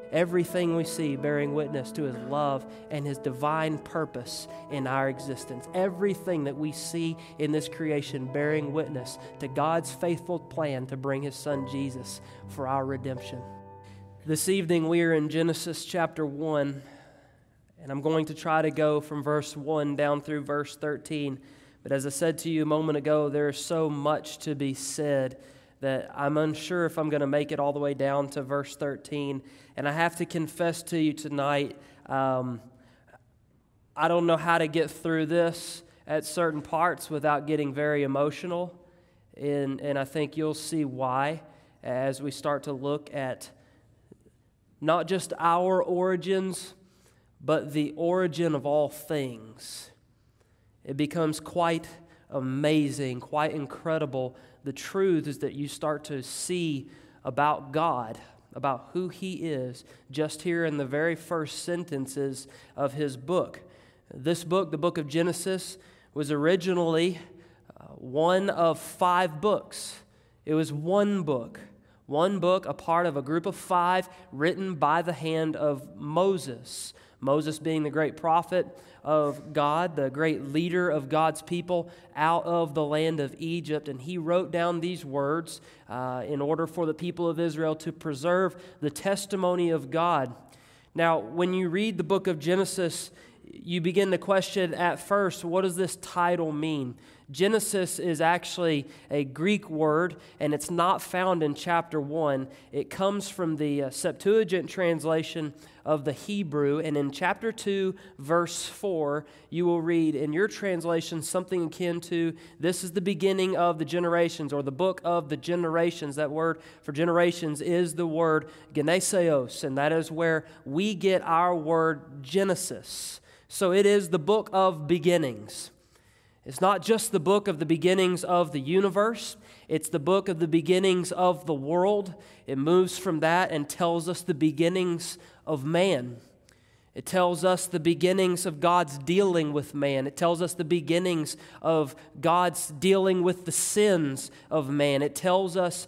Everything we see bearing witness to His love and His divine purpose in our existence. Everything that we see in this creation bearing witness to God's faithful plan to bring His Son Jesus for our redemption. This evening we are in Genesis chapter 1, and I'm going to try to go from verse 1 down through verse 13. But as I said to you a moment ago, there is so much to be said that I'm unsure if I'm going to make it all the way down to verse 13. And I have to confess to you tonight, I don't know how to get through this at certain parts without getting very emotional. And I think you'll see why as we start to look at not just our origins, but the origin of all things. It becomes quite amazing, quite incredible, the truths that you start to see about God, about who He is, just here in the very first sentences of His book. This book, the book of Genesis, was originally one of 5 books. It was one book, a part of a group of 5 written by the hand of Moses. Moses being the great prophet of God, the great leader of God's people out of the land of Egypt. And he wrote down these words in order for the people of Israel to preserve the testimony of God. Now, when you read the book of Genesis, you begin to question at first, what does this title mean? Genesis is actually a Greek word, and it's not found in chapter 1. It comes from the Septuagint translation of the Hebrew, and in chapter 2, verse 4, you will read in your translation something akin to, this is the beginning of the generations, or the book of the generations. That word for generations is the word geneseos, and that is where we get our word Genesis. So it is the book of beginnings. It's not just the book of the beginnings of the universe. It's the book of the beginnings of the world. It moves from that and tells us the beginnings of man. It tells us the beginnings of God's dealing with man. It tells us the beginnings of God's dealing with the sins of man. It tells us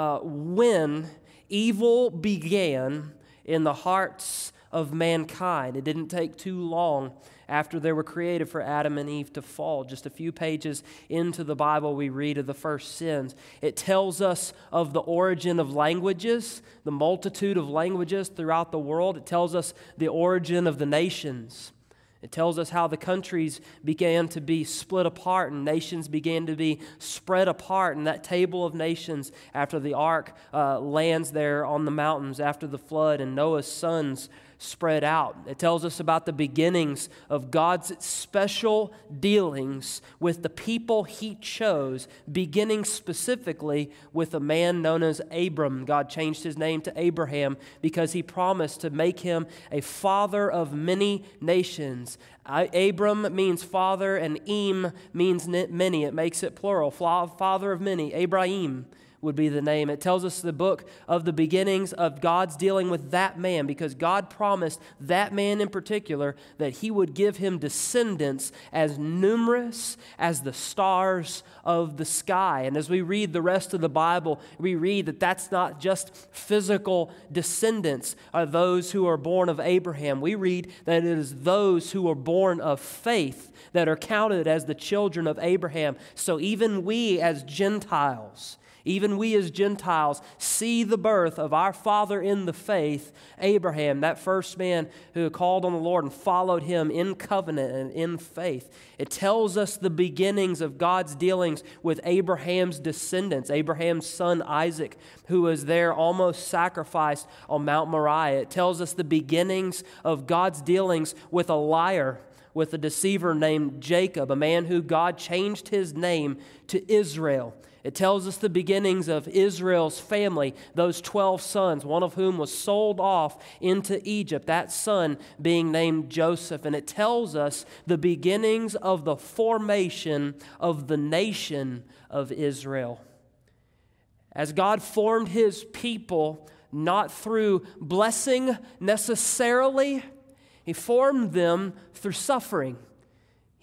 when evil began in the hearts of mankind. It didn't take too long after they were created for Adam and Eve to fall. Just a few pages into the Bible, we read of the first sins. It tells us of the origin of languages, the multitude of languages throughout the world. It tells us the origin of the nations. It tells us how the countries began to be split apart and nations began to be spread apart. And that table of nations, after the ark lands there on the mountains after the flood and Noah's sons spread out. It tells us about the beginnings of God's special dealings with the people He chose, beginning specifically with a man known as Abram. God changed his name to Abraham because He promised to make him a father of many nations. Abram means father, and Im means many. It makes it plural. Father of many. Abraham would be the name. It tells us the book of the beginnings of God's dealing with that man, because God promised that man in particular that He would give him descendants as numerous as the stars of the sky. And as we read the rest of the Bible, we read that that's not just physical descendants of those who are born of Abraham. We read that it is those who are born of faith that are counted as the children of Abraham. So even we as Gentiles see the birth of our father in the faith, Abraham, that first man who called on the Lord and followed Him in covenant and in faith. It tells us the beginnings of God's dealings with Abraham's descendants, Abraham's son Isaac, who was there almost sacrificed on Mount Moriah. It tells us the beginnings of God's dealings with a liar, with a deceiver named Jacob, a man who God changed his name to Israel. It tells us the beginnings of Israel's family, those 12 sons, one of whom was sold off into Egypt, that son being named Joseph. And it tells us the beginnings of the formation of the nation of Israel. As God formed His people, not through blessing necessarily, He formed them through suffering.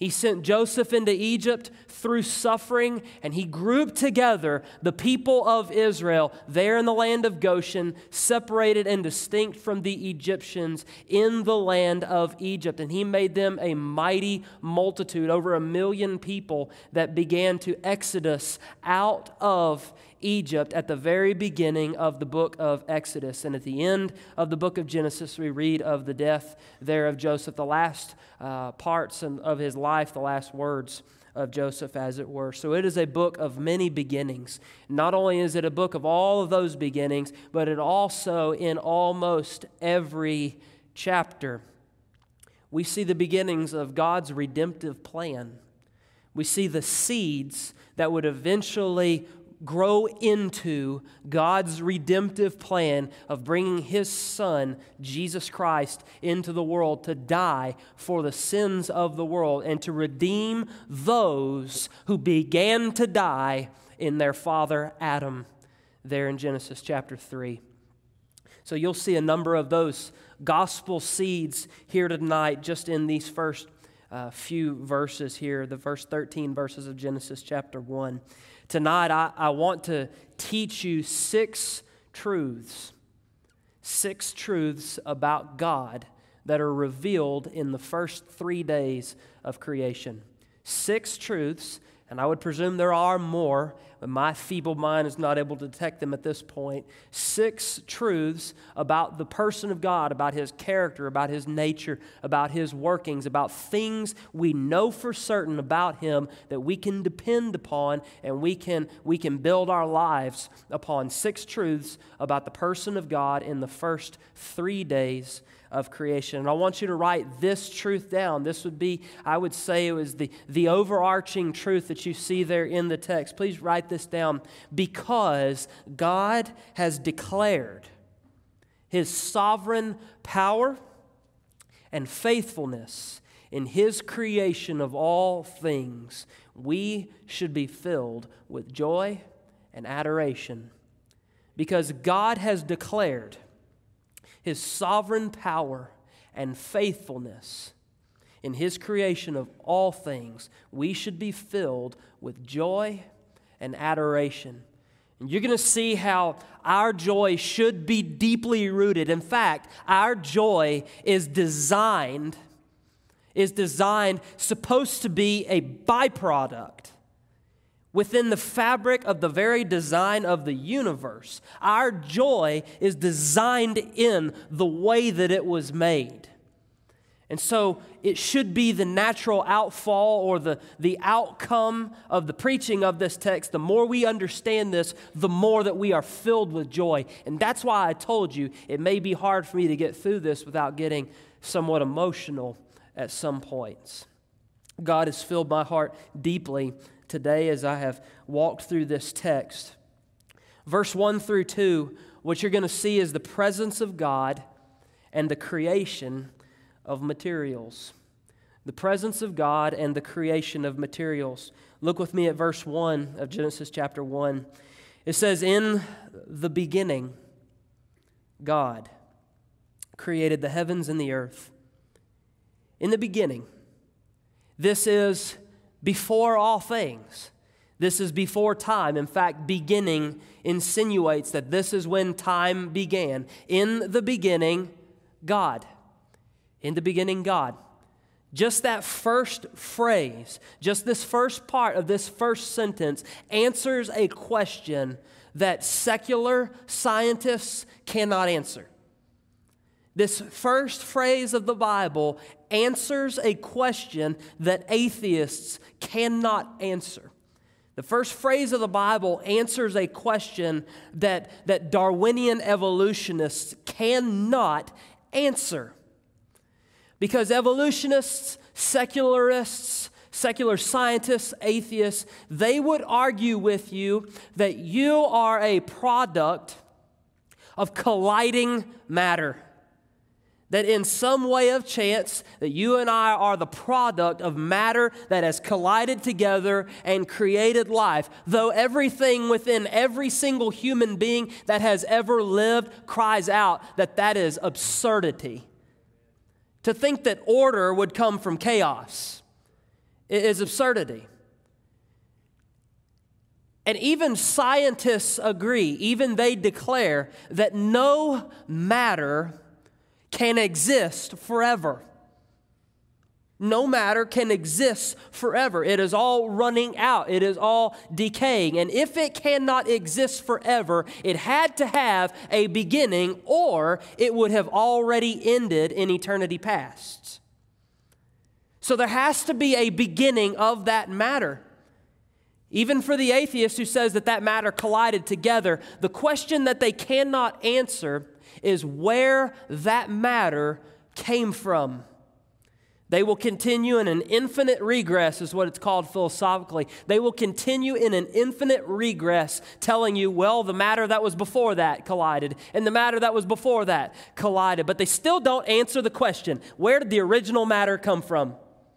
He sent Joseph into Egypt through suffering, and he grouped together the people of Israel there in the land of Goshen, separated and distinct from the Egyptians in the land of Egypt. And he made them a mighty multitude, over 1 million people that began to exodus out of Egypt at the very beginning of the book of Exodus. And at the end of the book of Genesis, we read of the death there of Joseph, the last parts of his life, the last words of Joseph, as it were. So it is a book of many beginnings. Not only is it a book of all of those beginnings, but it also, in almost every chapter, we see the beginnings of God's redemptive plan. We see the seeds that would eventually grow into God's redemptive plan of bringing His Son, Jesus Christ, into the world to die for the sins of the world and to redeem those who began to die in their father Adam, there in Genesis chapter 3. So you'll see a number of those gospel seeds here tonight just in these first few verses here, the first 13 verses of Genesis chapter 1. Tonight, I want to teach you 6 truths about God that are revealed in the first 3 days of creation. 6 truths, and I would presume there are more, but my feeble mind is not able to detect them at this point. 6 truths about the person of God, about His character, about His nature, about His workings, about things we know for certain about Him that we can depend upon and we can build our lives upon. 6 truths about the person of God in the first 3 days of creation. And I want you to write this truth down. This would be, I would say, it was the overarching truth that you see there in the text. Please write this down. Because God has declared His sovereign power and faithfulness in His creation of all things, we should be filled with joy and adoration. Because God has declared His sovereign power and faithfulness in His creation of all things, we should be filled with joy and adoration. And you're going to see how our joy should be deeply rooted. In fact, our joy is designed, supposed to be a byproduct within the fabric of the very design of the universe. Our joy is designed in the way that it was made. And so it should be the natural outfall or the outcome of the preaching of this text. The more we understand this, the more that we are filled with joy. And that's why I told you it may be hard for me to get through this without getting somewhat emotional at some points. God has filled my heart deeply today as I have walked through this text. Verse 1 through 2, what you're going to see is the presence of God and the creation of materials. The presence of God and the creation of materials. Look with me at verse 1 of Genesis chapter 1. It says, "In the beginning, God created the heavens and the earth." In the beginning. This is before all things. This is before time. In fact, beginning insinuates that this is when time began. In the beginning, God. In the beginning, God. Just that first phrase, just this first part of this first sentence answers a question that secular scientists cannot answer. This first phrase of the Bible answers a question that atheists cannot answer. The first phrase of the Bible answers a question that Darwinian evolutionists cannot answer. Because evolutionists, secularists, secular scientists, atheists, they would argue with you that you are a product of colliding matter. That in some way of chance, that you and I are the product of matter that has collided together and created life. Though everything within every single human being that has ever lived cries out that is absurdity. To think that order would come from chaos is absurdity. And even scientists agree, even they declare that no matter can exist forever. No matter can exist forever. It is all running out. It is all decaying. And if it cannot exist forever, it had to have a beginning, or it would have already ended in eternity past. So there has to be a beginning of that matter. Even for the atheist who says that matter collided together, the question that they cannot answer is where that matter came from. They will continue in an infinite regress, is what it's called philosophically. They will continue in an infinite regress, telling you, well, the matter that was before that collided, and the matter that was before that collided. But they still don't answer the question, where did the original matter come from?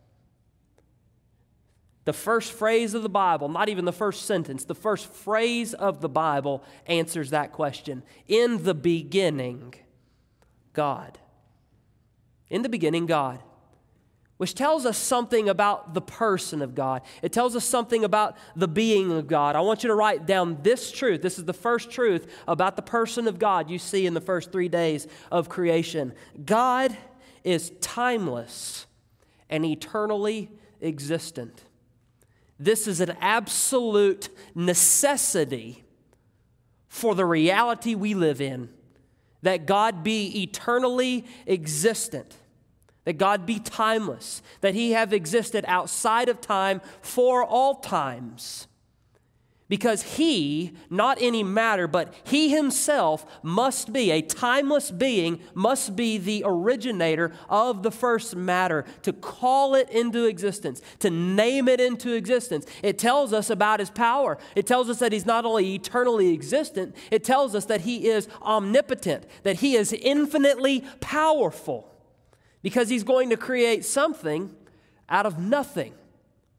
The first phrase of the Bible, not even the first sentence, the first phrase of the Bible answers that question. In the beginning, God. In the beginning, God. Which tells us something about the person of God. It tells us something about the being of God. I want you to write down this truth. This is the first truth about the person of God you see in the first 3 days of creation. God is timeless and eternally existent. This is an absolute necessity for the reality we live in, that God be eternally existent. That God be timeless, that He have existed outside of time for all times. Because He, not any matter, but He Himself must be, a timeless being, must be the originator of the first matter, to call it into existence, to name it into existence. It tells us about His power. It tells us that He's not only eternally existent, it tells us that He is omnipotent, that He is infinitely powerful. Because He's going to create something out of nothing. It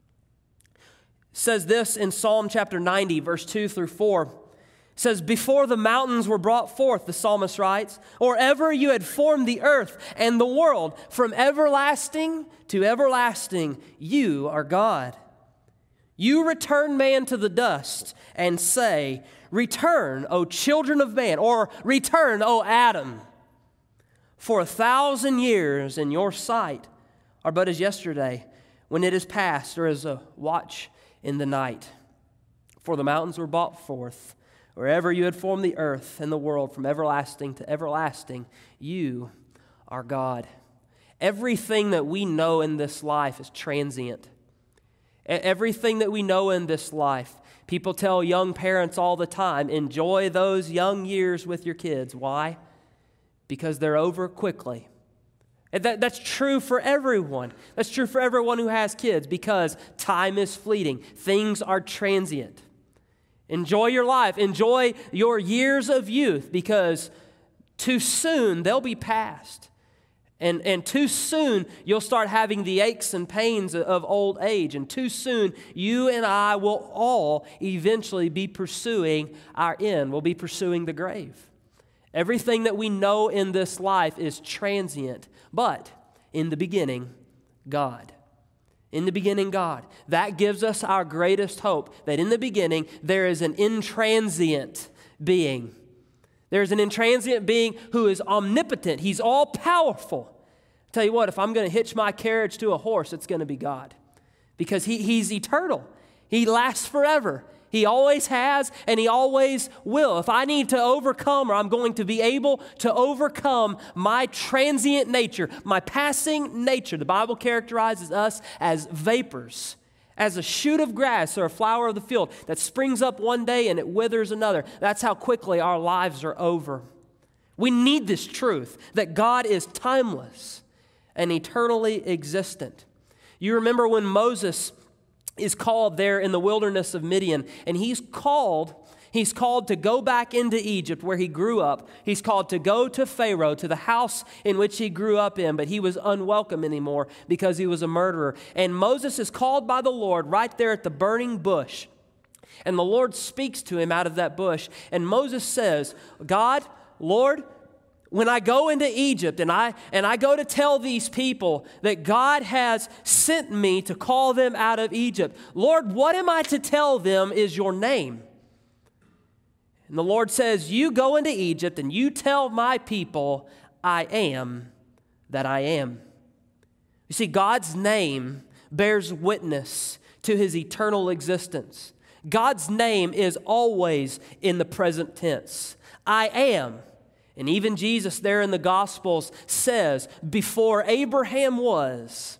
says this in Psalm chapter 90, verse 2 through 4. It says, before the mountains were brought forth, the psalmist writes, or ever you had formed the earth and the world, from everlasting to everlasting, you are God. You return man to the dust and say, return, O children of man, or return, O Adam. For 1,000 years in your sight are but as yesterday, when it is past, or as a watch in the night. For the mountains were brought forth, wherever you had formed the earth and the world, from everlasting to everlasting, you are God. Everything that we know in this life is transient. Everything that we know in this life, people tell young parents all the time, enjoy those young years with your kids. Why? Because they're over quickly. And that's true for everyone. That's true for everyone who has kids, because time is fleeting. Things are transient. Enjoy your life. Enjoy your years of youth, because too soon they'll be past. And too soon you'll start having the aches and pains of old age. And too soon you and I will all eventually be pursuing our end. We'll be pursuing the grave. Everything that we know in this life is transient, but in the beginning, God. In the beginning, God. That gives us our greatest hope, that in the beginning, there is an intransient being. There's an intransient being who is omnipotent. He's all-powerful. I'll tell you what, if I'm going to hitch my carriage to a horse, it's going to be God, because He's eternal. He lasts forever. He always has, and He always will. If I need to overcome, or I'm going to be able to overcome my transient nature, my passing nature, the Bible characterizes us as vapors, as a shoot of grass or a flower of the field that springs up one day and it withers another. That's how quickly our lives are over. We need this truth, that God is timeless and eternally existent. You remember when Moses is called there in the wilderness of Midian, and he's called to go back into Egypt where he grew up. He's called to go to Pharaoh, to the house in which he grew up in, but he was unwelcome anymore because he was a murderer. And Moses is called by the Lord right there at the burning bush. And the Lord speaks to him out of that bush. And Moses says, God, Lord, When I go into Egypt and I go to tell these people that God has sent me to call them out of Egypt, Lord, what am I to tell them is your name? And the Lord says, you go into Egypt and you tell my people, I am that I am. You see, God's name bears witness to his eternal existence. God's name is always in the present tense. I am. And even Jesus there in the Gospels says, before Abraham was,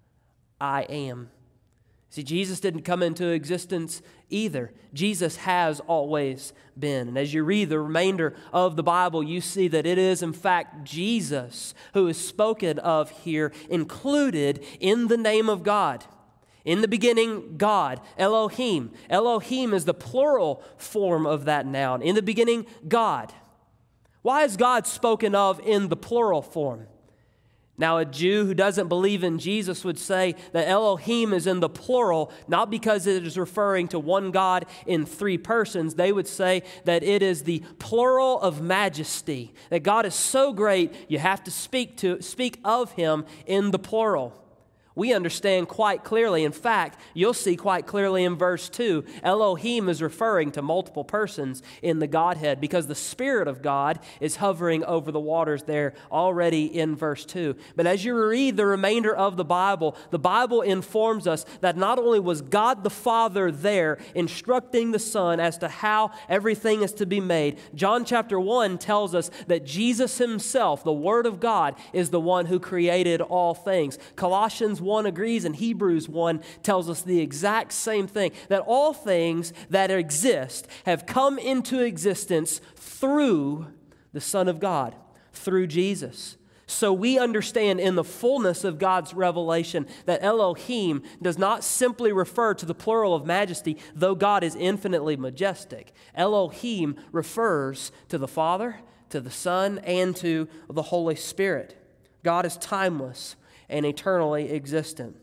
I am. See, Jesus didn't come into existence either. Jesus has always been. And as you read the remainder of the Bible, you see that it is, in fact, Jesus who is spoken of here, included in the name of God. In the beginning, God, Elohim. Elohim is the plural form of that noun. In the beginning, God. Why is God spoken of in the plural form? Now, a Jew who doesn't believe in Jesus would say that Elohim is in the plural, not because it is referring to one God in three persons. They would say that it is the plural of majesty, that God is so great you have to speak of him in the plural. We understand quite clearly. In fact, you'll see quite clearly in verse 2, Elohim is referring to multiple persons in the Godhead because the Spirit of God is hovering over the waters there already in verse 2. But as you read the remainder of the Bible informs us that not only was God the Father there instructing the Son as to how everything is to be made, John chapter 1 tells us that Jesus himself, the Word of God, is the one who created all things. Colossians 1 agrees, and Hebrews 1 tells us the exact same thing, that all things that exist have come into existence through the Son of God, through Jesus. So we understand in the fullness of God's revelation that Elohim does not simply refer to the plural of majesty, though God is infinitely majestic. Elohim refers to the Father, to the Son, and to the Holy Spirit. God is timeless and eternally existent.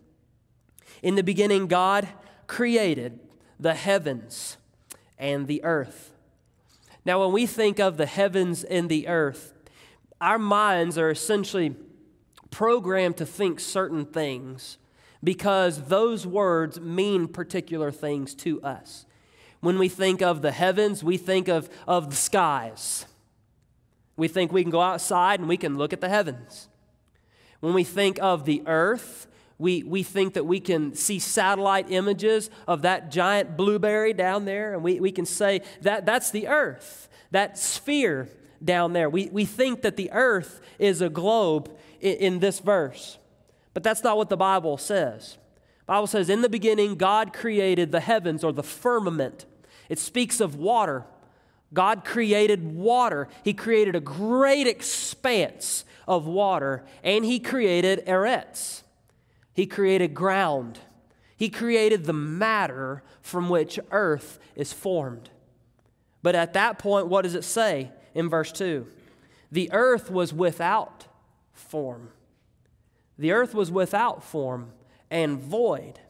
In the beginning, God created the heavens and the earth. Now, when we think of the heavens and the earth, our minds are essentially programmed to think certain things because those words mean particular things to us. When we think of the heavens, we think of the skies. We think we can go outside and we can look at the heavens. When we think of the earth, we think that we can see satellite images of that giant blueberry down there, and we can say that's the earth, that sphere down there. We think that the earth is a globe in this verse, but that's not what the Bible says. The Bible says, in the beginning, God created the heavens, or the firmament. It speaks of water. God created water. He created a great expanse of water, and he created eretz. He created ground. He created the matter from which earth is formed. But at that point, what does it say in verse 2? The earth was without form. The earth was without form and void.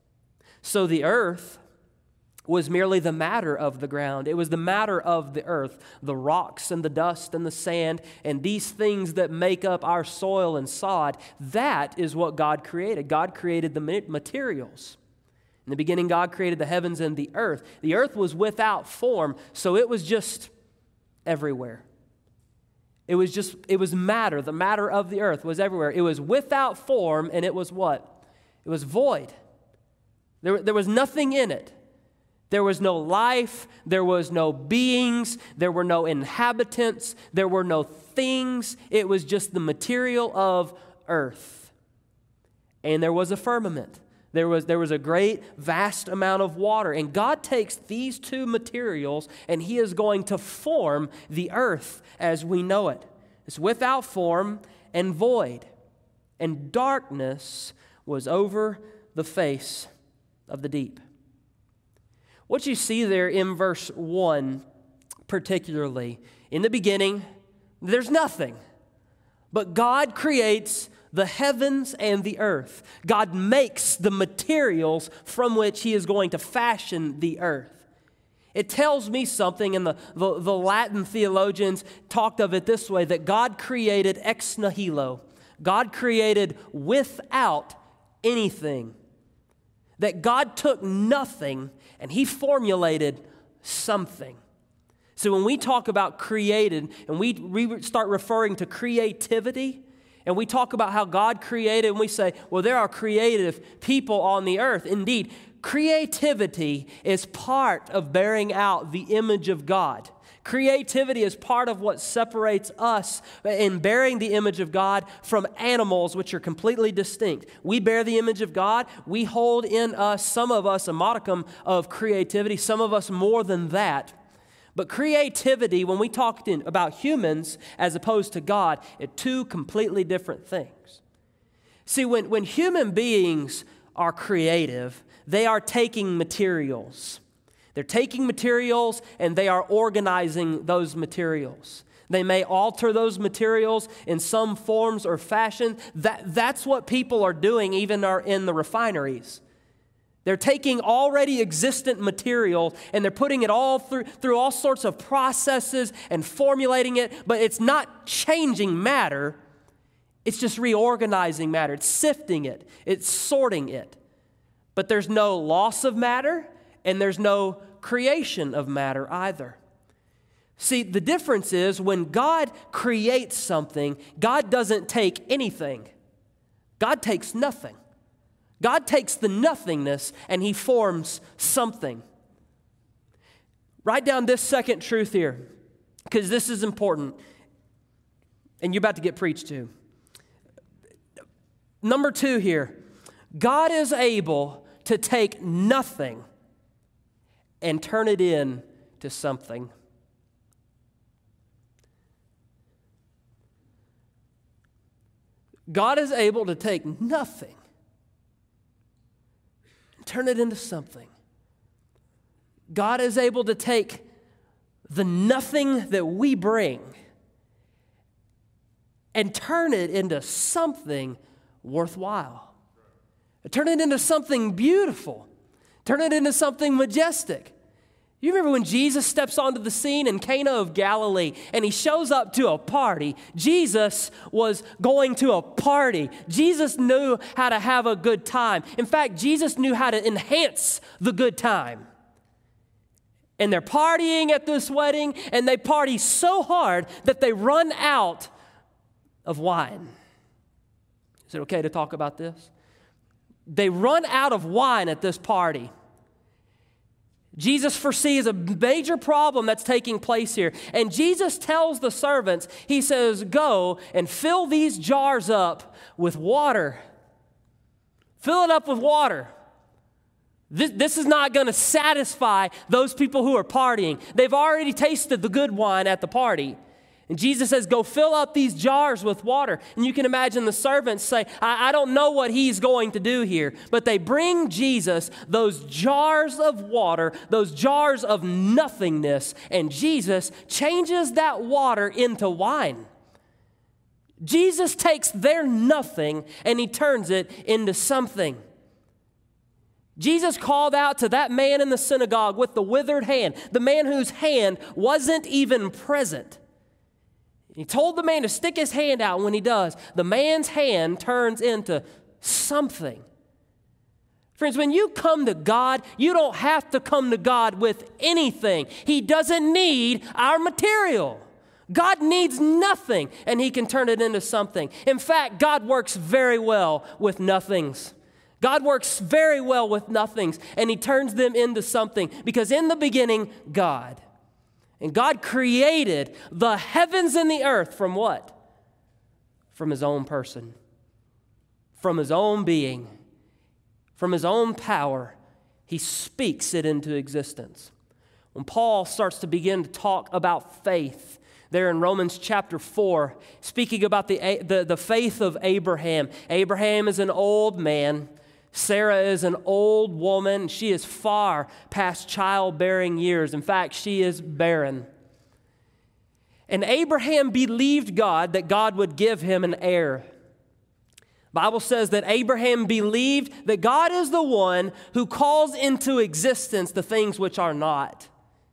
So the earth was merely the matter of the ground. It was the matter of the earth, the rocks and the dust and the sand and these things that make up our soil and sod. That is what God created. God created the materials. In the beginning, God created the heavens and the earth. The earth was without form, so it was just everywhere. It was matter. The matter of the earth was everywhere. It was without form, and it was what? It was void. There was nothing in it. There was no life, there was no beings, there were no inhabitants, there were no things. It was just the material of earth. And there was a firmament. There was a great, vast amount of water. And God takes these two materials and he is going to form the earth as we know it. It's without form and void. And darkness was over the face of the deep. What you see there in verse 1 particularly, in the beginning, there's nothing. But God creates the heavens and the earth. God makes the materials from which he is going to fashion the earth. It tells me something, and the Latin theologians talked of it this way, that God created ex nihilo. God created without anything. That God took nothing and He formulated something. So when we talk about created and we start referring to creativity, and we talk about how God created, and we say, well, there are creative people on the earth. Indeed, creativity is part of bearing out the image of God. Creativity is part of what separates us in bearing the image of God from animals, which are completely distinct. We bear the image of God. We hold in us, some of us, a modicum of creativity, some of us more than that. But creativity, when we talk about humans as opposed to God, are two completely different things. See, when human beings are creative, they are taking materials. They're taking materials and they are organizing those materials. They may alter those materials in some forms or fashion. That's what people are doing even in the refineries. They're taking already existent material and they're putting it all through all sorts of processes and formulating it, but it's not changing matter. It's just reorganizing matter. It's sifting it. It's sorting it. But there's no loss of matter and there's no creation of matter either. See, the difference is when God creates something, God doesn't take anything. God takes nothing. God takes the nothingness and He forms something. Write down this second truth here, because this is important, and you're about to get preached to. Number 2 here, God is able to take nothing and turn it into something. God is able to take nothing and turn it into something. God is able to take the nothing that we bring and turn it into something worthwhile. Turn it into something beautiful. Turn it into something majestic. You remember when Jesus steps onto the scene in Cana of Galilee and He shows up to a party? Jesus was going to a party. Jesus knew how to have a good time. In fact, Jesus knew how to enhance the good time. And they're partying at this wedding, and they party so hard that they run out of wine. Is it okay to talk about this? They run out of wine at this party. Jesus foresees a major problem that's taking place here. And Jesus tells the servants, He says, go and fill these jars up with water. Fill it up with water. This is not going to satisfy those people who are partying. They've already tasted the good wine at the party. And Jesus says, go fill up these jars with water. And you can imagine the servants say, I don't know what He's going to do here. But they bring Jesus those jars of water, those jars of nothingness. And Jesus changes that water into wine. Jesus takes their nothing and He turns it into something. Jesus called out to that man in the synagogue with the withered hand, the man whose hand wasn't even present. He told the man to stick his hand out, and when he does, the man's hand turns into something. Friends, when you come to God, you don't have to come to God with anything. He doesn't need our material. God needs nothing, and He can turn it into something. In fact, God works very well with nothings. God works very well with nothings, and He turns them into something, because in the beginning, God. And God created the heavens and the earth from what? From His own person, from His own being, from His own power. He speaks it into existence. When Paul starts to begin to talk about faith, there in Romans chapter 4, speaking about the faith of Abraham. Abraham is an old man. Sarah is an old woman. She is far past childbearing years. In fact, she is barren. And Abraham believed God that God would give him an heir. The Bible says that Abraham believed that God is the one who calls into existence the things which are not.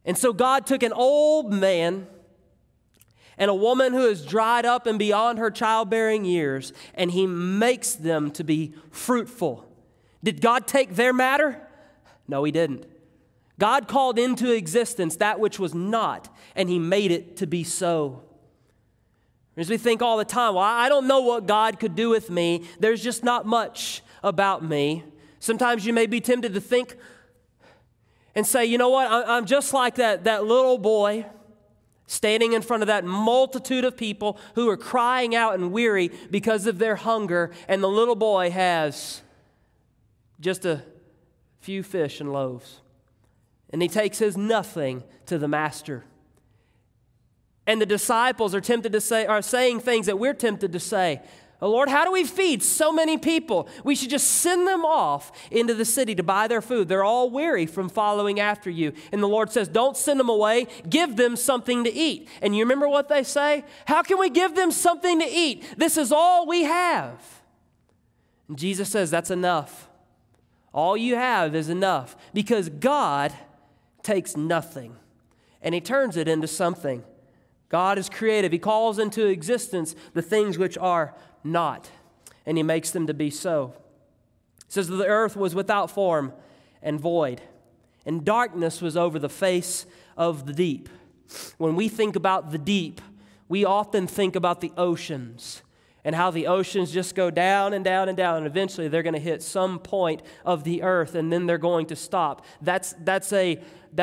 And so God took an old man and a woman who is dried up and beyond her childbearing years, and He makes them to be fruitful. Did God take their matter? No, He didn't. God called into existence that which was not, and He made it to be so. As we think all the time, well, I don't know what God could do with me. There's just not much about me. Sometimes you may be tempted to think and say, you know what, I'm just like that little boy standing in front of that multitude of people who are crying out and weary because of their hunger, and the little boy has just a few fish and loaves. And he takes his nothing to the master. And the disciples are saying things that we're tempted to say. Oh Lord, how do we feed so many people? We should just send them off into the city to buy their food. They're all weary from following after you. And the Lord says, don't send them away. Give them something to eat. And you remember what they say? How can we give them something to eat? This is all we have. And Jesus says, that's enough. All you have is enough, because God takes nothing and He turns it into something. God is creative. He calls into existence the things which are not, and He makes them to be so. It says that the earth was without form and void, and darkness was over the face of the deep. When we think about the deep, we often think about the oceans and how the oceans just go down and down and down, and eventually they're going to hit some point of the earth, and then they're going to stop. That's a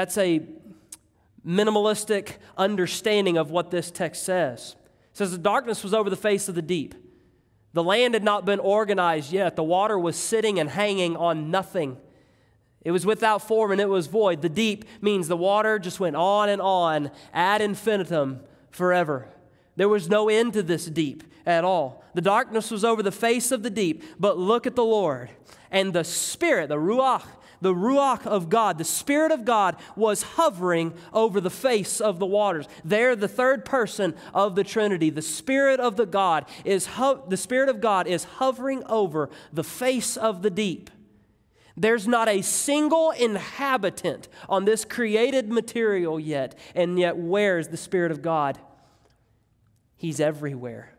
minimalistic understanding of what this text says. It says the darkness was over the face of the deep. The land had not been organized yet. The water was sitting and hanging on nothing. It was without form and it was void. The deep means the water just went on and on ad infinitum forever. There was no end to this deep at all. The darkness was over the face of the deep, but look at the Lord. And the Spirit, the Ruach of God, the Spirit of God was hovering over the face of the waters. There, the third person of the Trinity, the Spirit of God is hovering over the face of the deep. There's not a single inhabitant on this created material yet, and yet where is the Spirit of God? He's everywhere.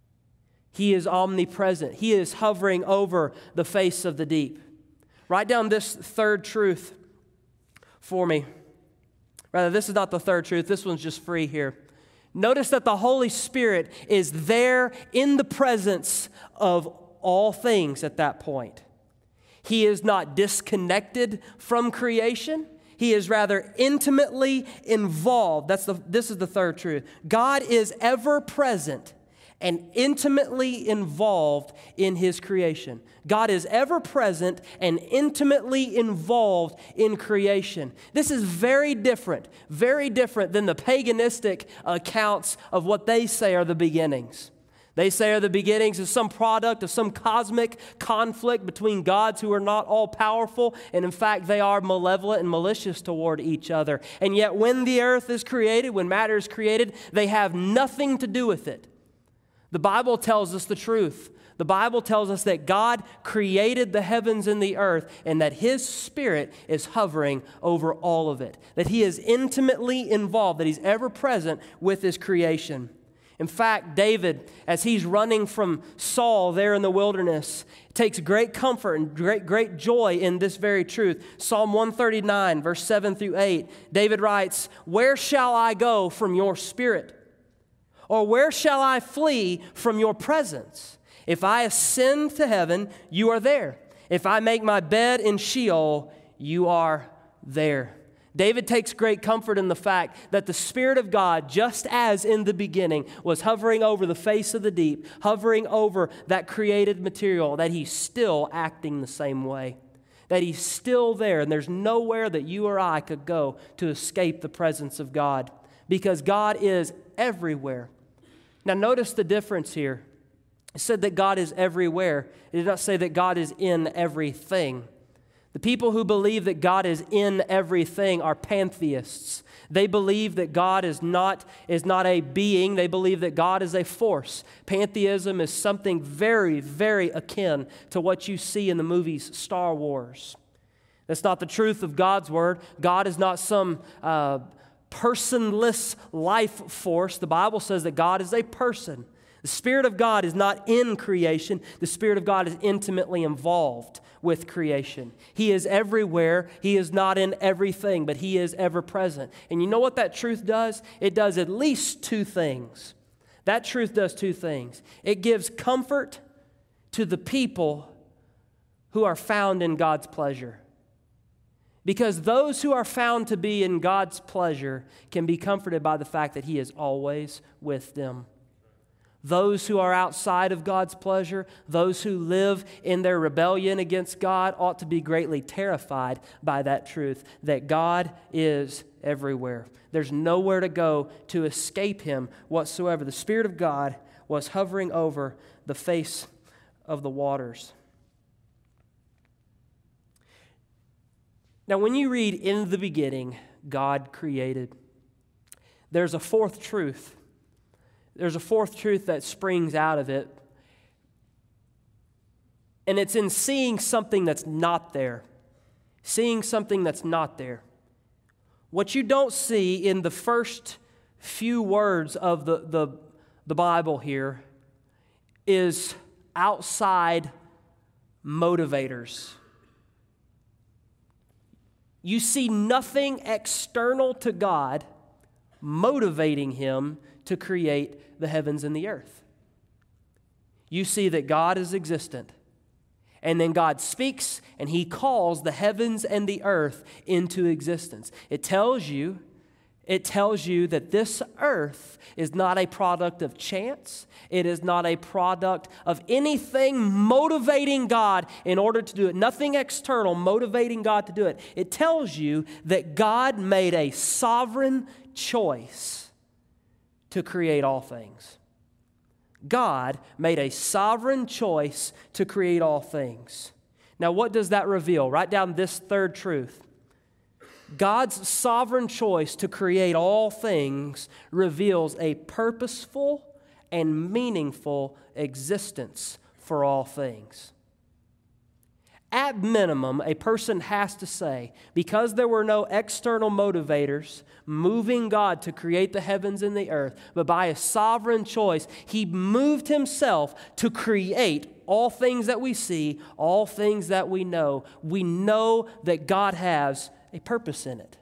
He is omnipresent. He is hovering over the face of the deep. Write down this third truth for me. Rather, this is not the third truth. This one's just free here. Notice that the Holy Spirit is there in the presence of all things at that point. He is not disconnected from creation. He is rather intimately involved. This is the third truth. God is ever present and intimately involved in His creation. God is ever present and intimately involved in creation. This is very different than the paganistic accounts of what they say are the beginnings. They say are the beginnings of some product of some cosmic conflict between gods who are not all-powerful, and in fact they are malevolent and malicious toward each other. And yet when the earth is created, when matter is created, they have nothing to do with it. The Bible tells us the truth. The Bible tells us that God created the heavens and the earth, and that His Spirit is hovering over all of it. That He is intimately involved, that He's ever present with His creation. In fact, David, as he's running from Saul there in the wilderness, takes great comfort and great joy in this very truth. Psalm 139, verse 7 through 8, David writes, "Where shall I go from your Spirit? Or where shall I flee from your presence? If I ascend to heaven, you are there. If I make my bed in Sheol, you are there." David takes great comfort in the fact that the Spirit of God, just as in the beginning, was hovering over the face of the deep, hovering over that created material, that He's still acting the same way. That He's still there, and there's nowhere that you or I could go to escape the presence of God, because God is everywhere. Now notice the difference here. It said that God is everywhere. It did not say that God is in everything. The people who believe that God is in everything are pantheists. They believe that God is not a being. They believe that God is a force. Pantheism is something very, very akin to what you see in the movies Star Wars. That's not the truth of God's Word. God is not some personless life force. The Bible says that God is a person. The Spirit of God is not in creation. The Spirit of God is intimately involved with creation. He is everywhere. He is not in everything, but He is ever present. And you know what that truth does? It does at least two things. That truth does two things. It gives comfort to the people who are found in God's pleasure. Because those who are found to be in God's pleasure can be comforted by the fact that He is always with them. Those who are outside of God's pleasure, those who live in their rebellion against God, ought to be greatly terrified by that truth, that God is everywhere. There's nowhere to go to escape Him whatsoever. The Spirit of God was hovering over the face of the waters. Now, when you read, "In the beginning, God created," there's a fourth truth. There's a fourth truth that springs out of it. And it's in seeing something that's not there. Seeing something that's not there. What you don't see in the first few words of the Bible here is outside motivators. You see nothing external to God motivating Him to create the heavens and the earth. You see that God is existent. And then God speaks and He calls the heavens and the earth into existence. It tells you that this earth is not a product of chance. It is not a product of anything motivating God in order to do it. Nothing external motivating God to do it. It tells you that God made a sovereign choice to create all things. God made a sovereign choice to create all things. Now, what does that reveal? Write down this third truth. God's sovereign choice to create all things reveals a purposeful and meaningful existence for all things. At minimum, a person has to say, because there were no external motivators moving God to create the heavens and the earth, but by a sovereign choice, He moved Himself to create all things that we see, all things that we know. We know that God has a purpose in it.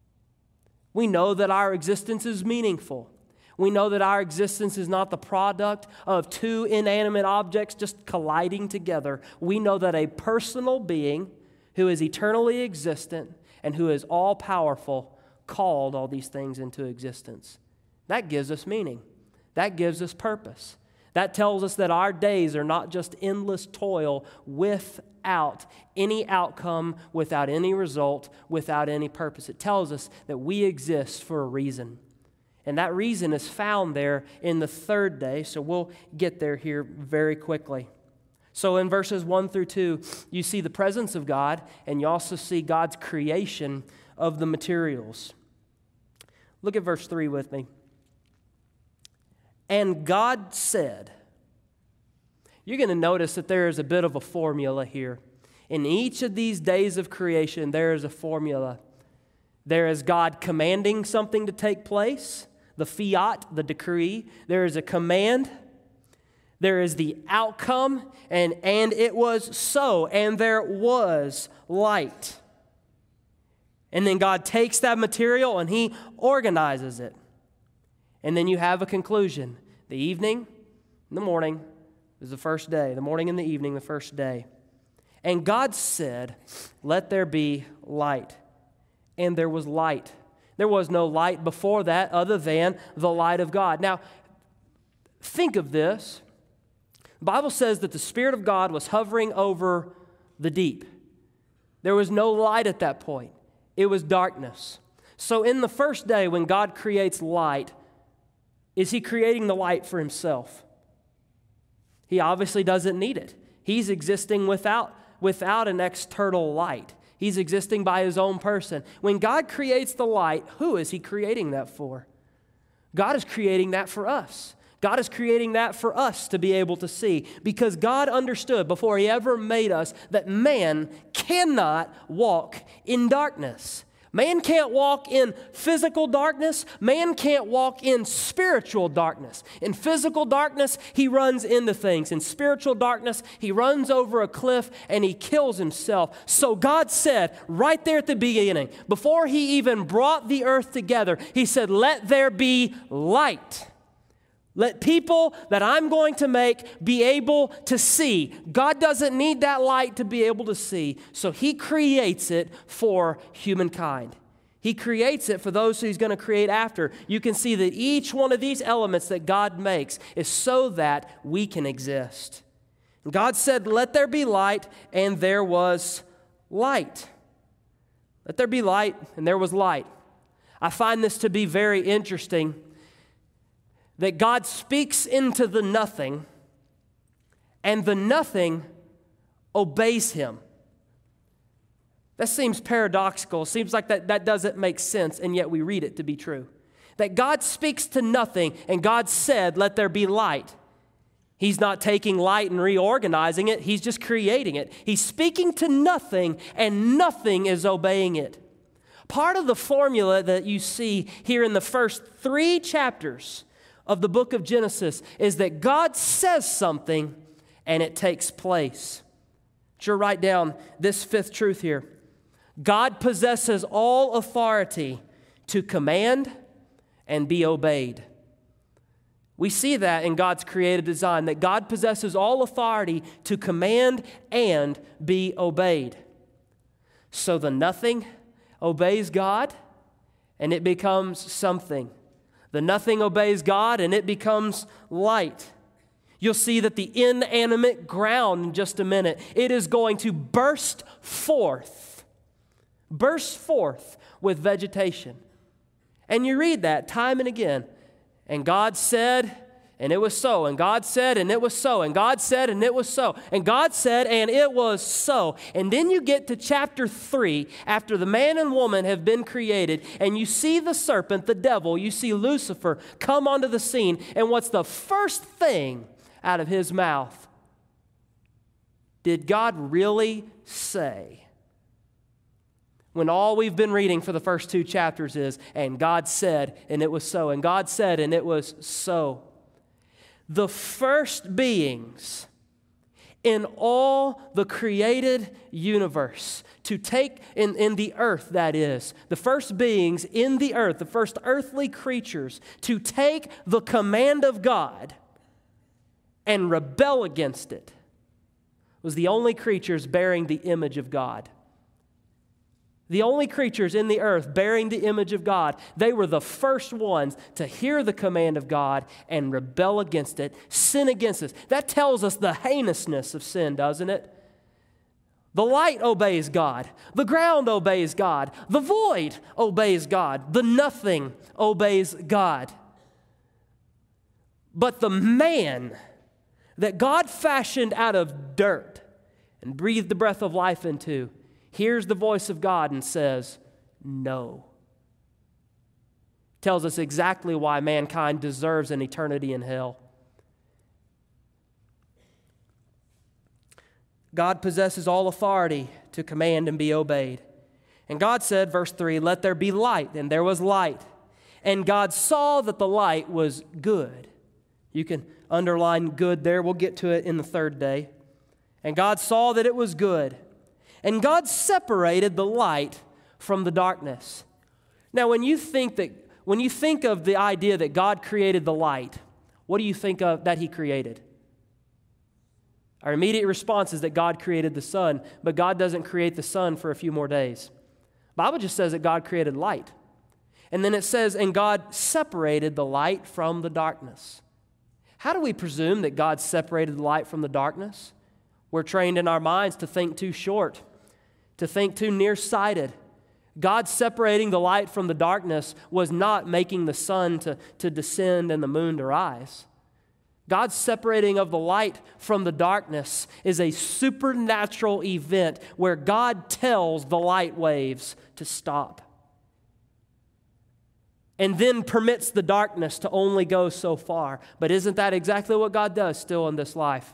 We know that our existence is meaningful. We know that our existence is not the product of two inanimate objects just colliding together. We know that a personal being who is eternally existent and who is all-powerful called all these things into existence. That gives us meaning. That gives us purpose. That tells us that our days are not just endless toil without any outcome, without any result, without any purpose. It tells us that we exist for a reason. And that reason is found there in the third day, so we'll get there here very quickly. So in verses 1 through 2, you see the presence of God, and you also see God's creation of the materials. Look at verse 3 with me. And God said, you're going to notice that there is a bit of a formula here. In each of these days of creation, there is a formula. There is God commanding something to take place, the fiat, the decree. There is a command. There is the outcome, and it was so, and there was light. And then God takes that material and He organizes it. And then you have a conclusion. The evening and the morning is the first day. The morning and the evening, the first day. And God said, let there be light. And there was light. There was no light before that other than the light of God. Now, think of this. The Bible says that the Spirit of God was hovering over the deep. There was no light at that point. It was darkness. So in the first day when God creates light, is He creating the light for Himself? He obviously doesn't need it. He's existing without an external light. He's existing by His own person. When God creates the light, who is He creating that for? God is creating that for us. God is creating that for us to be able to see, because God understood before He ever made us that man cannot walk in darkness. Man can't walk in physical darkness. Man can't walk in spiritual darkness. In physical darkness, he runs into things. In spiritual darkness, he runs over a cliff and he kills himself. So God said right there at the beginning, before He even brought the earth together, He said, "Let there be light." Let people that I'm going to make be able to see. God doesn't need that light to be able to see, so He creates it for humankind. He creates it for those who He's going to create after. You can see that each one of these elements that God makes is so that we can exist. And God said, "Let there be light," and there was light. Let there be light, and there was light. I find this to be very interesting, that God speaks into the nothing, and the nothing obeys Him. That seems paradoxical. It seems like that doesn't make sense, and yet we read it to be true. That God speaks to nothing, and God said, "Let there be light." He's not taking light and reorganizing it. He's just creating it. He's speaking to nothing, and nothing is obeying it. Part of the formula that you see here in the first 3 chapters of the book of Genesis is that God says something and it takes place. Sure, write down this 5th truth here. God possesses all authority to command and be obeyed. We see that in God's creative design, that God possesses all authority to command and be obeyed. So the nothing obeys God and it becomes something. The nothing obeys God, and it becomes light. You'll see that the inanimate ground in just a minute, it is going to burst forth with vegetation. And you read that time and again. And God said, and it was so. And God said, and it was so. And God said, and it was so. And God said, and it was so. And then you get to chapter 3, after the man and woman have been created, and you see the serpent, the devil, you see Lucifer come onto the scene. And what's the first thing out of his mouth? Did God really say? When all we've been reading for the first 2 chapters is, and God said, and it was so. And God said, and it was so. The first beings in all the created universe to take in the earth, that is, the first beings in the earth, the first earthly creatures to take the command of God and rebel against it, was the only creatures bearing the image of God. The only creatures in the earth bearing the image of God, they were the first ones to hear the command of God and rebel against it, sin against it. That tells us the heinousness of sin, doesn't it? The light obeys God. The ground obeys God. The void obeys God. The nothing obeys God. But the man that God fashioned out of dirt and breathed the breath of life into hears the voice of God and says, no. Tells us exactly why mankind deserves an eternity in hell. God possesses all authority to command and be obeyed. And God said, verse 3, "Let there be light," and there was light. And God saw that the light was good. You can underline good there. We'll get to it in the 3rd day. And God saw that it was good. And God separated the light from the darkness. Now, when you think of the idea that God created the light, what do you think of that He created? Our immediate response is that God created the sun, but God doesn't create the sun for a few more days. The Bible just says that God created light. And then it says, and God separated the light from the darkness. How do we presume that God separated the light from the darkness? We're trained in our minds to think too short, to think too nearsighted. God separating the light from the darkness was not making the sun to descend and the moon to rise. God's separating of the light from the darkness is a supernatural event where God tells the light waves to stop. and then permits the darkness to only go so far. But isn't that exactly what God does still in this life?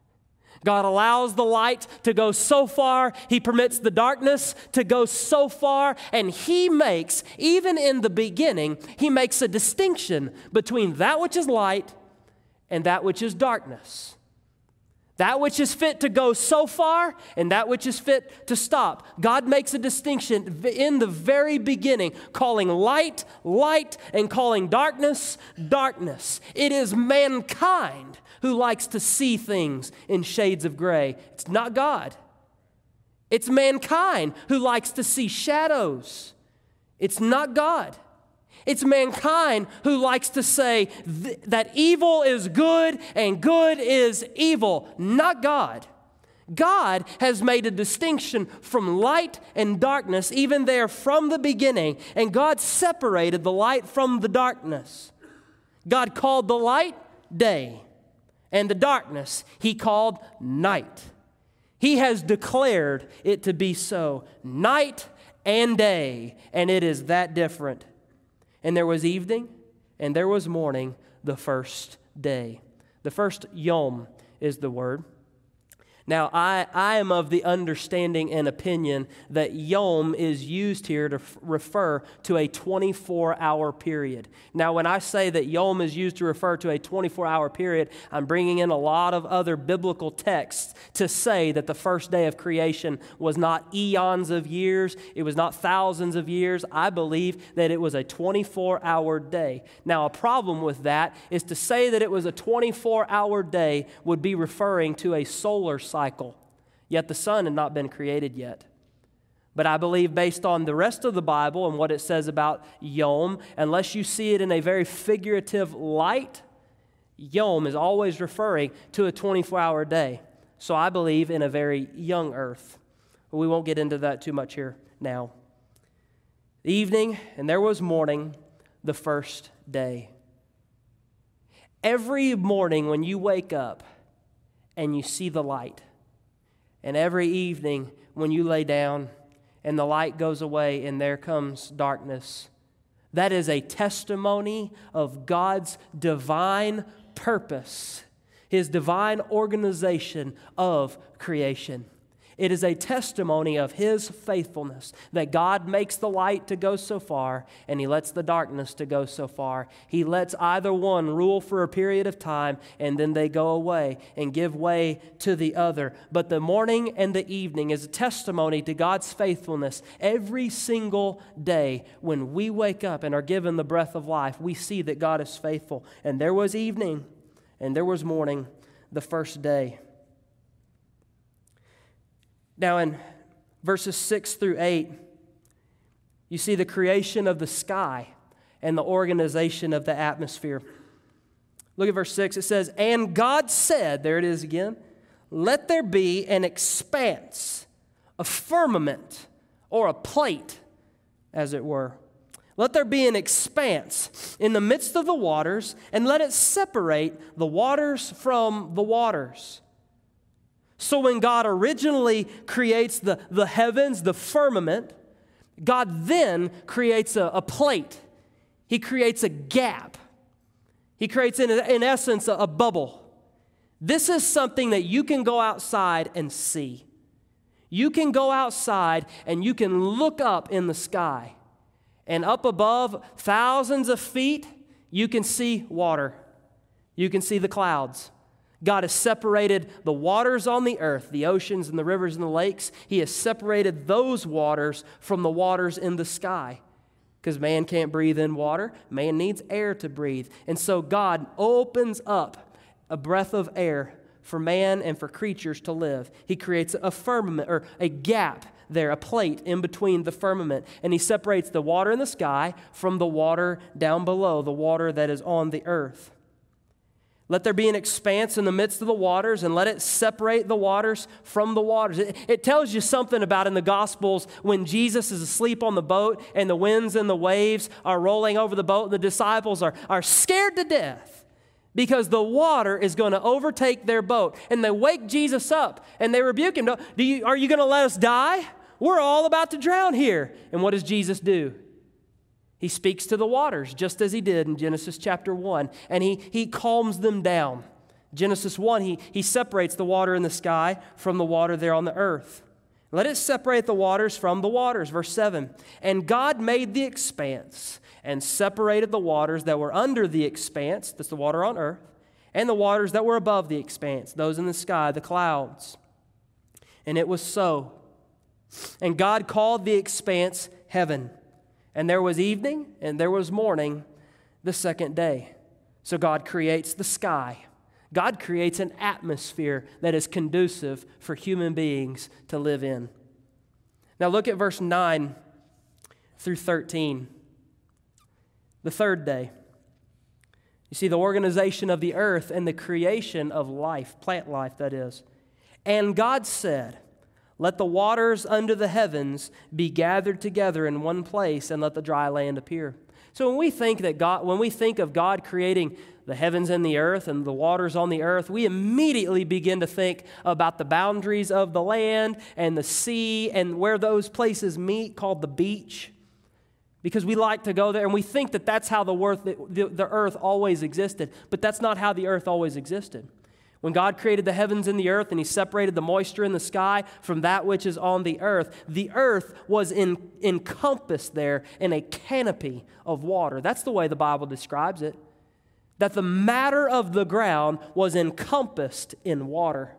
God allows the light to go so far, He permits the darkness to go so far, and He makes, even in the beginning, He makes a distinction between that which is light and that which is darkness. That which is fit to go so far and that which is fit to stop. God makes a distinction in the very beginning, calling light, light, and calling darkness, darkness. It is mankind who likes to see things in shades of gray. It's not God. It's mankind who likes to see shadows. It's not God. It's mankind who likes to say that evil is good and good is evil, not God. God has made a distinction from light and darkness, even there from the beginning, and God separated the light from the darkness. God called the light day, and the darkness He called night. He has declared it to be so, night and day, and it is that different. And there was evening, and there was morning, the first day. The first yom is the word. Now, I am of the understanding and opinion that yom is used here to refer to a 24-hour period. Now, when I say that yom is used to refer to a 24-hour period, I'm bringing in a lot of other biblical texts to say that the first day of creation was not eons of years, it was not thousands of years. I believe that it was a 24-hour day. Now, a problem with that is to say that it was a 24-hour day would be referring to a solar cycle, yet the sun had not been created yet. But I believe based on the rest of the Bible and what it says about Yom, unless you see it in a very figurative light, Yom is always referring to a 24-hour day. So I believe in a very young earth. But we won't get into that too much here now. Evening, and there was morning, the first day. Every morning when you wake up, and you see the light. And every evening when you lay down and the light goes away and there comes darkness, that is a testimony of God's divine purpose, His divine organization of creation. It is a testimony of His faithfulness that God makes the light to go so far and He lets the darkness to go so far. He lets either one rule for a period of time and then they go away and give way to the other. But the morning and the evening is a testimony to God's faithfulness. Every single day when we wake up and are given the breath of life, we see that God is faithful. And there was evening and there was morning, the first day. Now in verses 6 through 8, you see the creation of the sky and the organization of the atmosphere. Look at verse 6. It says, "And God said," there it is again, "let there be an expanse, a firmament, or a plate, as it were. Let there be an expanse in the midst of the waters, and let it separate the waters from the waters." So when God originally creates the heavens, the firmament, God then creates a plate. He creates a gap. He creates, in essence, a bubble. This is something that you can go outside and see. You can go outside and you can look up in the sky. And up above, thousands of feet, you can see water. You can see the clouds. God has separated the waters on the earth, the oceans and the rivers and the lakes. He has separated those waters from the waters in the sky. Because man can't breathe in water. Man needs air to breathe. And so God opens up a breath of air for man and for creatures to live. He creates a firmament or a gap there, a plate in between the firmament. And He separates the water in the sky from the water down below, the water that is on the earth. Let there be an expanse in the midst of the waters, and let it separate the waters from the waters. It tells you something about in the Gospels when Jesus is asleep on the boat and the winds and the waves are rolling over the boat and the disciples are scared to death because the water is going to overtake their boat. And they wake Jesus up and they rebuke Him. Are you going to let us die? We're all about to drown here. And what does Jesus do? He speaks to the waters, just as he did in Genesis chapter 1, and he calms them down. Genesis 1, he separates the water in the sky from the water there on the earth. Let it separate the waters from the waters. Verse 7, and God made the expanse and separated the waters that were under the expanse, that's the water on earth, and the waters that were above the expanse, those in the sky, the clouds. And it was so. And God called the expanse heaven. And there was evening and there was morning the second day. So God creates the sky. God creates an atmosphere that is conducive for human beings to live in. Now look at verse 9 through 13. The third day. You see the organization of the earth and the creation of life, plant life that is. And God said, let the waters under the heavens be gathered together in one place, and let the dry land appear. So when we think of God creating the heavens and the earth and the waters on the earth, we immediately begin to think about the boundaries of the land and the sea and where those places meet, called the beach. Because we like to go there and we think that that's how the earth always existed. But that's not how the earth always existed. When God created the heavens and the earth and He separated the moisture in the sky from that which is on the earth was encompassed there in a canopy of water. That's the way the Bible describes it. That the matter of the ground was encompassed in water.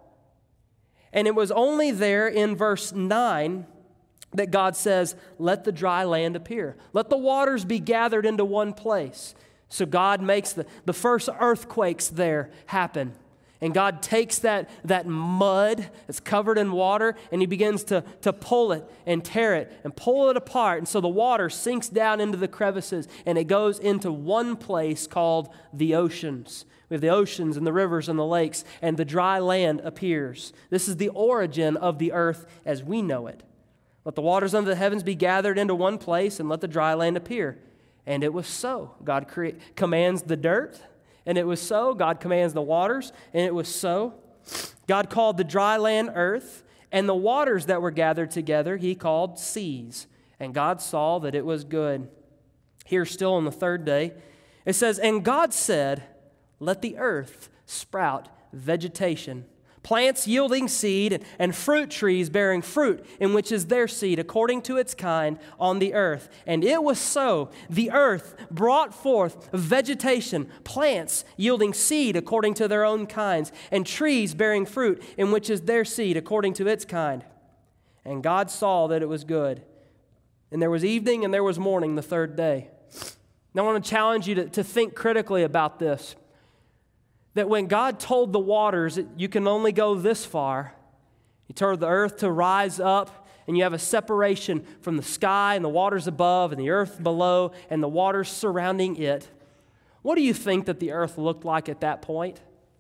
And it was only there in verse 9 that God says, let the dry land appear. Let the waters be gathered into one place. So God makes the first earthquakes there happen. And God takes that mud that's covered in water and He begins to pull it and tear it and pull it apart. And so the water sinks down into the crevices and it goes into one place called the oceans. We have the oceans and the rivers and the lakes, and the dry land appears. This is the origin of the earth as we know it. Let the waters under the heavens be gathered into one place, and let the dry land appear. And it was so. God commands the dirt, and it was so. God commands the waters, and it was so. God called the dry land earth, and the waters that were gathered together He called seas. And God saw that it was good. Here still on the third day, it says, and God said, let the earth sprout vegetation, plants yielding seed, and fruit trees bearing fruit, in which is their seed, according to its kind, on the earth. And it was so. The earth brought forth vegetation, plants yielding seed according to their own kinds, and trees bearing fruit, in which is their seed, according to its kind. And God saw that it was good. And there was evening and there was morning the third day. Now I want to challenge you to think critically about this. That when God told the waters that you can only go this far, He told the earth to rise up, and you have a separation from the sky and the waters above and the earth below and the waters surrounding it. What do you think that the earth looked like at that point?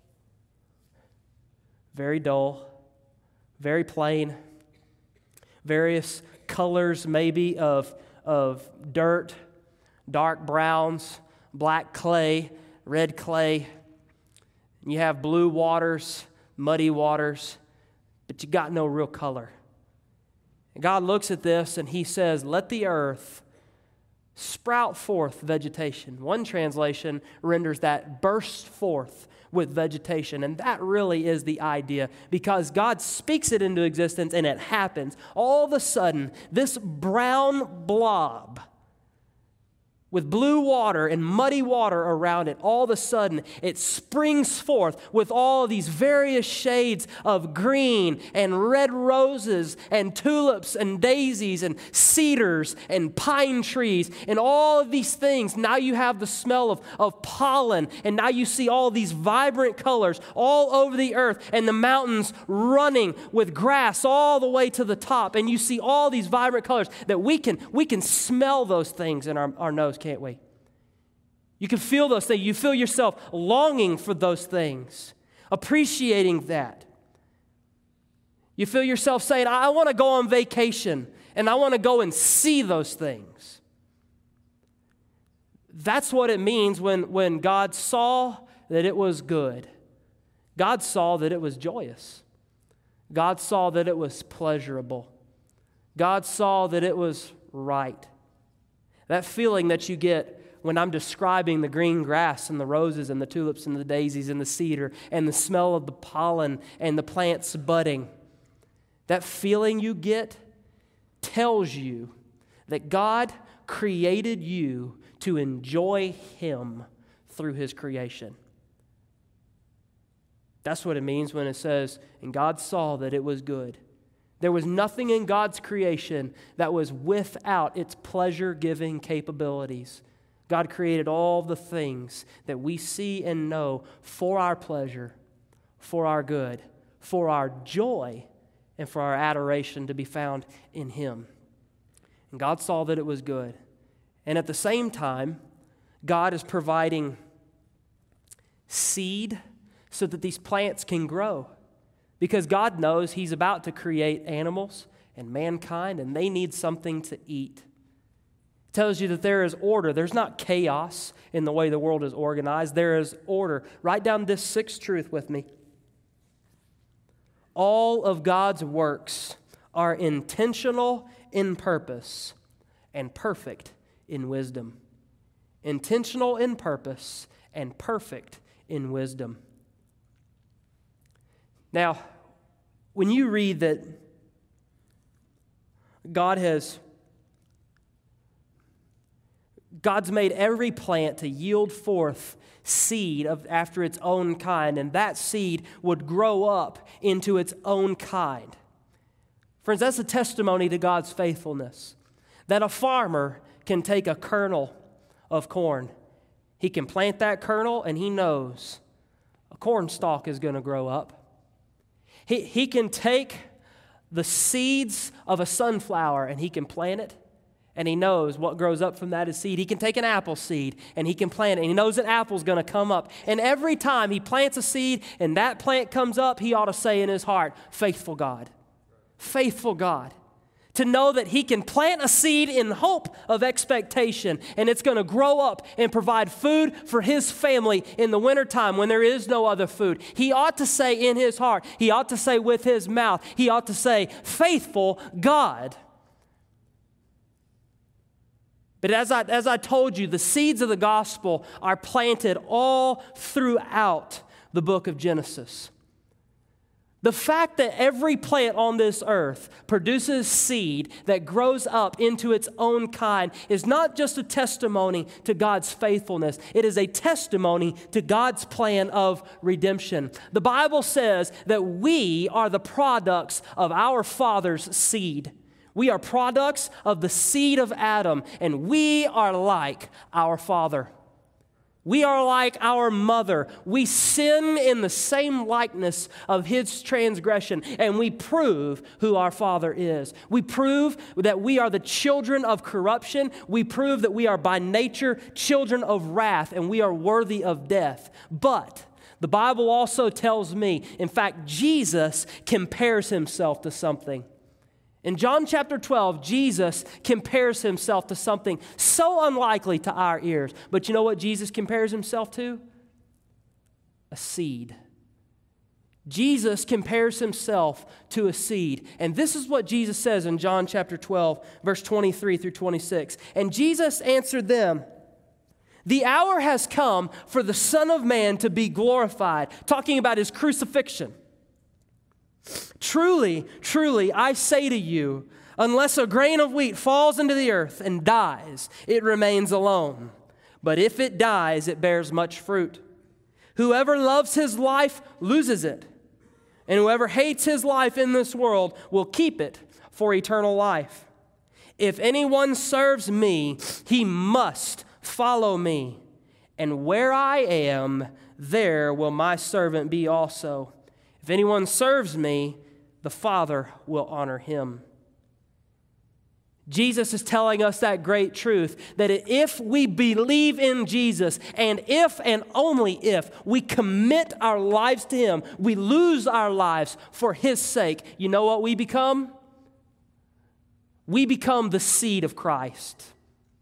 Very dull, very plain, various colors maybe of dirt, dark browns, black clay, red clay. You have blue waters, muddy waters, but you got no real color. And God looks at this and He says, let the earth sprout forth vegetation. One translation renders that burst forth with vegetation. And that really is the idea, because God speaks it into existence and it happens. All of a sudden, this brown blob with blue water and muddy water around it, all of a sudden it springs forth with all these various shades of green and red roses and tulips and daisies and cedars and pine trees and all of these things. Now you have the smell of pollen, and now you see all these vibrant colors all over the earth, and the mountains running with grass all the way to the top, and you see all these vibrant colors that we can smell those things in our nose, can't we? You can feel those things. You feel yourself longing for those things, appreciating that. You feel yourself saying, I want to go on vacation and I want to go and see those things. That's what it means when God saw that it was good. God saw that it was joyous. God saw that it was pleasurable. God saw that it was right. That feeling that you get when I'm describing the green grass and the roses and the tulips and the daisies and the cedar and the smell of the pollen and the plants budding. That feeling you get tells you that God created you to enjoy Him through His creation. That's what it means when it says, and God saw that it was good. There was nothing in God's creation that was without its pleasure-giving capabilities. God created all the things that we see and know for our pleasure, for our good, for our joy, and for our adoration to be found in Him. And God saw that it was good. And at the same time, God is providing seed so that these plants can grow. Because God knows He's about to create animals and mankind, and they need something to eat. It tells you that there is order. There's not chaos in the way the world is organized. There is order. Write down this sixth truth with me. All of God's works are intentional in purpose and perfect in wisdom. Intentional in purpose and perfect in wisdom. Now, when you read that God's made every plant to yield forth seed after its own kind, and that seed would grow up into its own kind. Friends, that's a testimony to God's faithfulness. That a farmer can take a kernel of corn. He can plant that kernel, and he knows a corn stalk is going to grow up. He can take the seeds of a sunflower, and he can plant it, and he knows what grows up from that is seed. He can take an apple seed, and he can plant it, and he knows an apple's going to come up. And every time he plants a seed and that plant comes up, he ought to say in his heart, faithful God. Faithful God. To know that he can plant a seed in hope of expectation, and it's going to grow up and provide food for his family in the wintertime when there is no other food. He ought to say in his heart, he ought to say with his mouth, he ought to say, faithful God. But as I told you, the seeds of the gospel are planted all throughout the book of Genesis. The fact that every plant on this earth produces seed that grows up into its own kind is not just a testimony to God's faithfulness. It is a testimony to God's plan of redemption. The Bible says that we are the products of our Father's seed. We are products of the seed of Adam, and we are like our Father. We are like our mother. We sin in the same likeness of his transgression, and we prove who our Father is. We prove that we are the children of corruption. We prove that we are by nature children of wrath, and we are worthy of death. But the Bible also tells me, in fact, Jesus compares himself to something. In John chapter 12, Jesus compares himself to something so unlikely to our ears. But you know what Jesus compares himself to? A seed. Jesus compares himself to a seed. And this is what Jesus says in John chapter 12, verse 23 through 26. And Jesus answered them, "The hour has come for the Son of Man to be glorified," talking about his crucifixion. "Truly, truly, I say to you, unless a grain of wheat falls into the earth and dies, it remains alone. But if it dies, it bears much fruit. Whoever loves his life loses it, and whoever hates his life in this world will keep it for eternal life. If anyone serves me, he must follow me, and where I am, there will my servant be also. If anyone serves me, the Father will honor him." Jesus is telling us that great truth, that if we believe in Jesus, and if and only if we commit our lives to him, we lose our lives for his sake, you know what we become? We become the seed of Christ.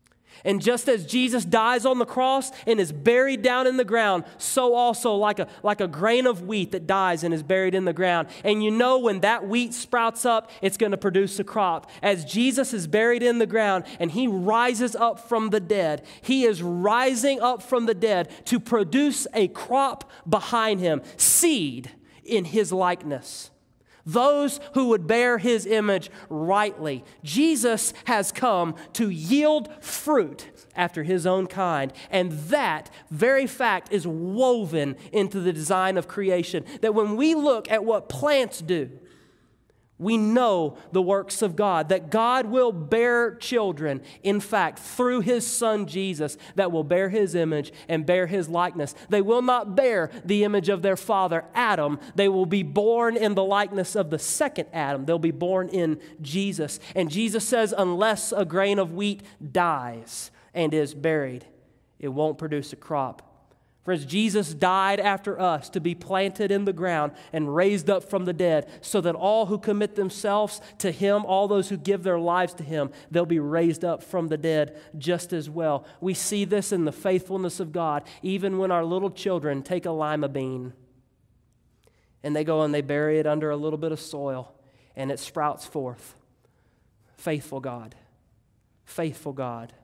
And just as Jesus dies on the cross and is buried down in the ground, so also like a grain of wheat that dies and is buried in the ground. And you know when that wheat sprouts up, it's going to produce a crop. As Jesus is buried in the ground and he rises up from the dead, he is rising up from the dead to produce a crop behind him, seed in his likeness. Those who would bear his image rightly. Jesus has come to yield fruit after his own kind. And that very fact is woven into the design of creation. That when we look at what plants do, we know the works of God, that God will bear children, in fact, through his Son Jesus, that will bear his image and bear his likeness. They will not bear the image of their father, Adam. They will be born in the likeness of the second Adam. They'll be born in Jesus. And Jesus says, unless a grain of wheat dies and is buried, it won't produce a crop. Friends, Jesus died after us to be planted in the ground and raised up from the dead so that all who commit themselves to him, all those who give their lives to him, they'll be raised up from the dead just as well. We see this in the faithfulness of God, even when our little children take a lima bean and they go and they bury it under a little bit of soil and it sprouts forth. Faithful God. Faithful God.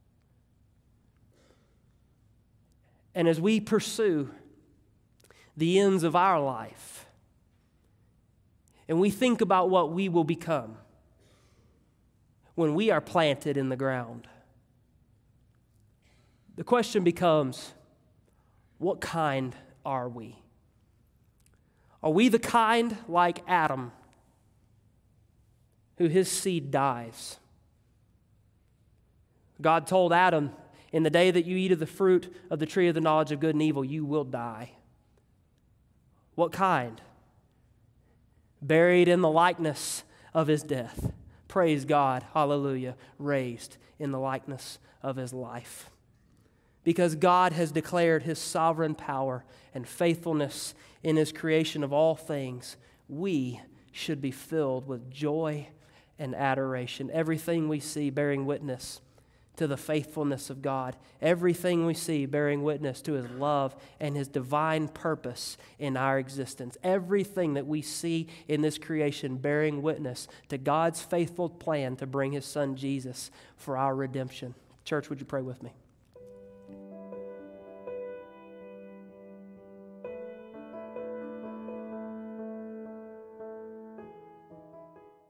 And as we pursue the ends of our life, and we think about what we will become when we are planted in the ground, the question becomes, what kind are we? Are we the kind like Adam, who his seed dies? God told Adam, in the day that you eat of the fruit of the tree of the knowledge of good and evil, you will die. What kind? Buried in the likeness of his death. Praise God, hallelujah, raised in the likeness of his life. Because God has declared his sovereign power and faithfulness in his creation of all things, we should be filled with joy and adoration. Everything we see bearing witness to the faithfulness of God. Everything we see bearing witness to his love and his divine purpose in our existence. Everything that we see in this creation bearing witness to God's faithful plan to bring his Son Jesus for our redemption. Church, would you pray with me?